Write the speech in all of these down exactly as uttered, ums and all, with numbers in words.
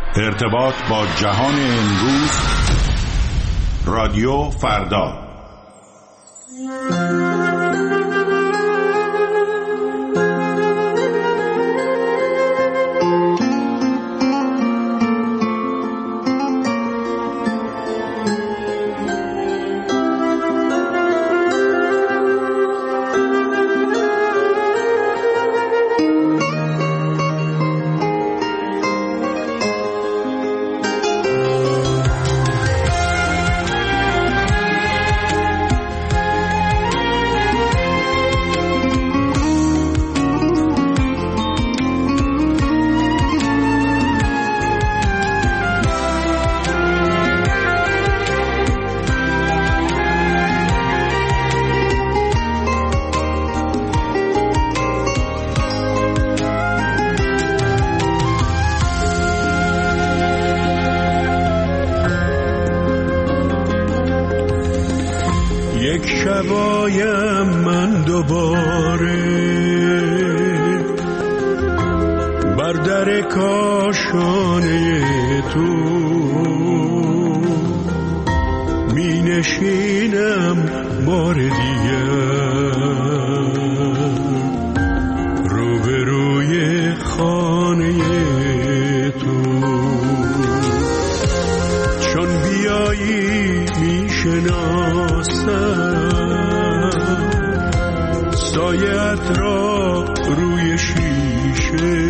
ارتباط با جهان امروز، رادیو فردا. شبایم من دوباره بر در کاشانه تو می نشینم بار دیگر روبروی خانه تو. چون بیایی می شناسم سایت را روی شیشه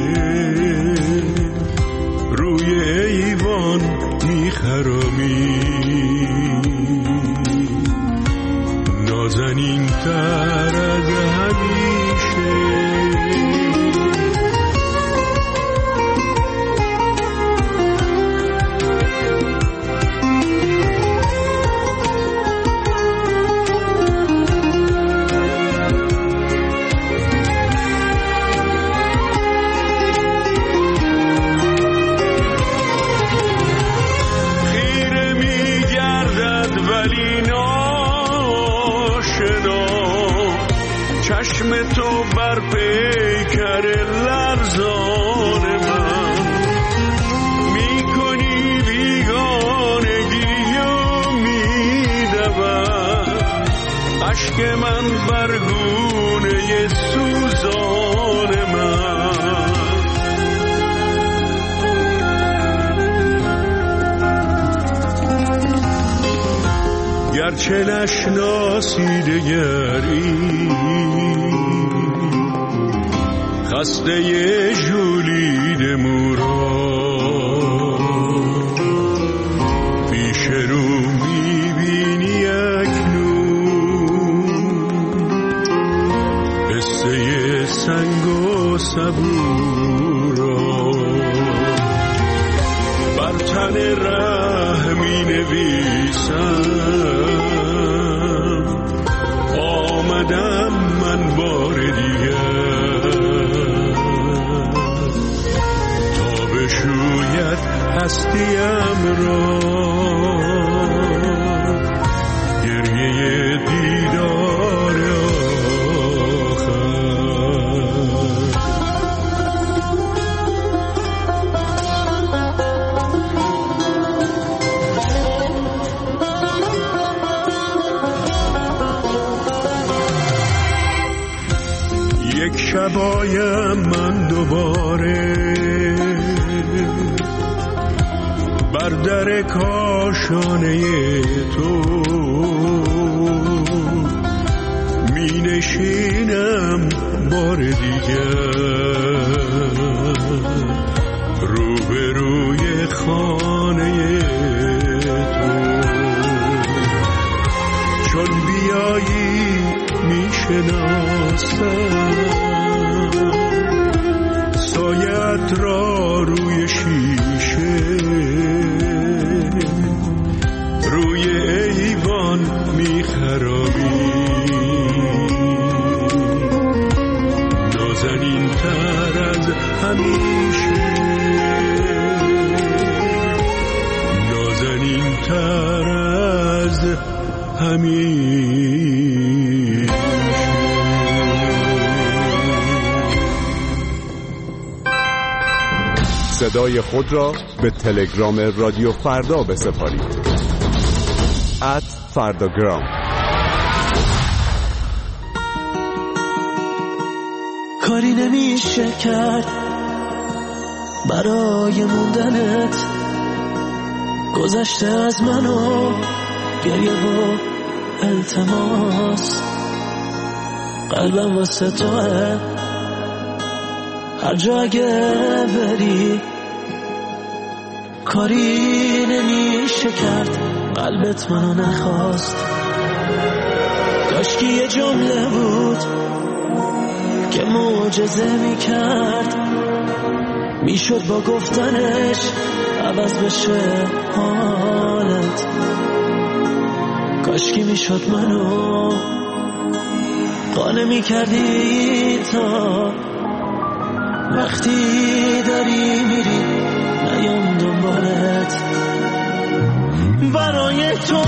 روی ایوان میخرامی، نازنین تر از همیشه. چشم تو بر پیکر لرزان من میکنی بیگانگی و میدود عشق من بر گونه سوزان من. گرچه نشناسی دگری خسته ژولید مورا پیش رو میبینی اکنون قصه سنگ و صبورا بر تن ره می نویسم آمدم من بار دیگر تا بشوید هستیم را گریه دیدار آخر. یک شبایم من دوباره بر در کاشانه تو می نشینم بار دیگر روبروی خانه تو. چون بیایی می شناسم سایت را روی شیشه روی ایوان میخرابی، نازنین تر از همیشه، نازنین تر از همیشه. صدای خود را به تلگرام رادیو فردا بسپارید. ات فرداگرام. کاری نمیشه کرد برای موندنت، گذشته از منو گریه و التماس، قلبم واسه توه هر جا اگه بری، کاری نمیشه کرد قلبت منو نخواست. کاشکی یه جمله بود که معجزه میکرد، میشد با گفتنش عوض بشه حالت. کاشکی میشد منو قانع میکردی تا وقتی داری میری نیام دنبالت. برای تو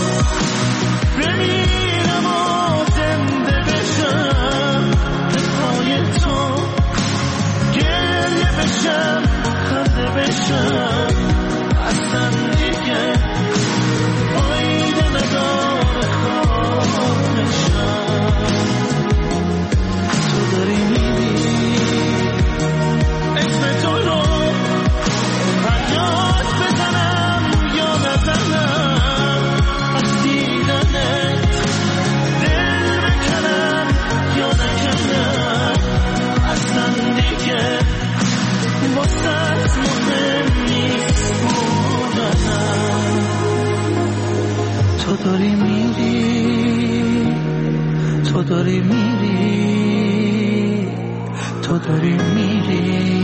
بمیرم و زنده بشم، به پای تو گریه بشم خنده بشم، اصلا دیگه فایده نداره خواب بشم. تو داری میری اسم تو رو فریاد بزنم یا نزنم، از دیدنت دل بکنم یا نکنم، اصلا دیگه واسه مهم نیست بودنم. تو داری میری، تو داری میری، تو داری میری.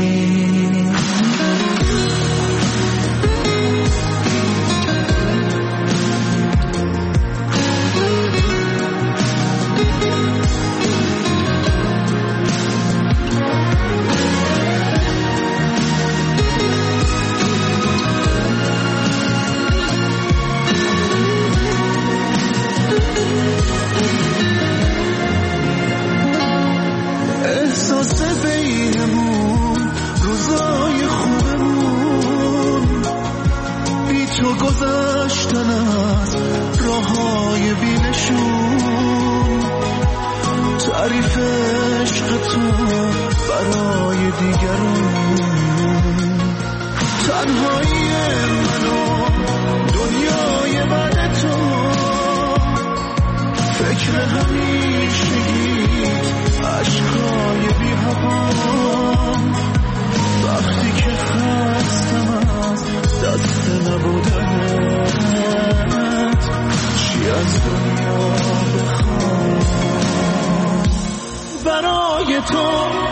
گذشتن از راههای بینشون، تعریف عشق تو برای دیگرون، تنهایی منو دنیای بعد تو، فکر همیشگیت عشقای بی هوام، وقتی که خستم از دست نبودنت، چی از دنیا بخوام. برای تو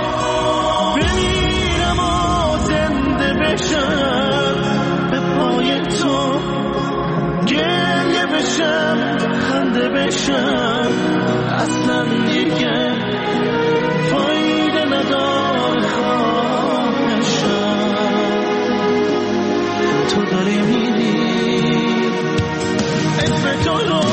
بمیرم و زنده بشم، به پای تو گریه بشم خنده بشم، اصلا دیگه فایده نداره خواب بشم. تو داری میری اسم تو رو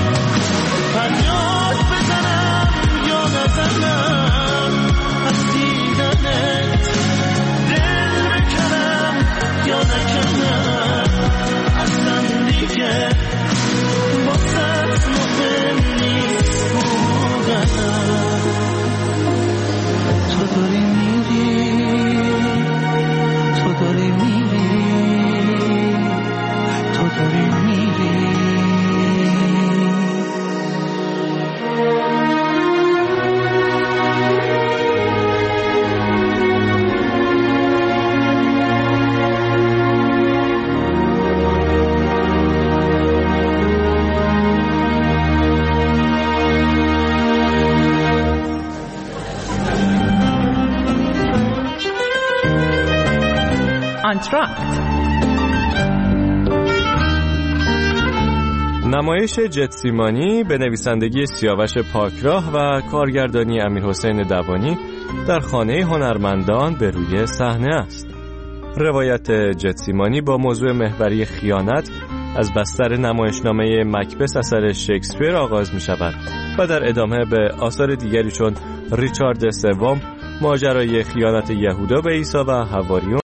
فریاد بزنم یا نزنم، از دیدنت دل بکنم یا نکنم، اصلا دیگه واسه مهم نیست بودنم. تو داری میری، تو داری میری، تو داری میری. آنتراکت، نمایش جتسیمانی به نویسندگی سیاوش پاکراه و کارگردانی امیرحسین دوانی در خانه هنرمندان به روی صحنه است. روایت جتسیمانی با موضوع محوری خیانت از بستر نمایشنامه مکبث اثر شکسپیر آغاز می شود و در ادامه به آثار دیگری چون ریچارد سوم، ماجرای خیانت یهودا به عیسی و حواریون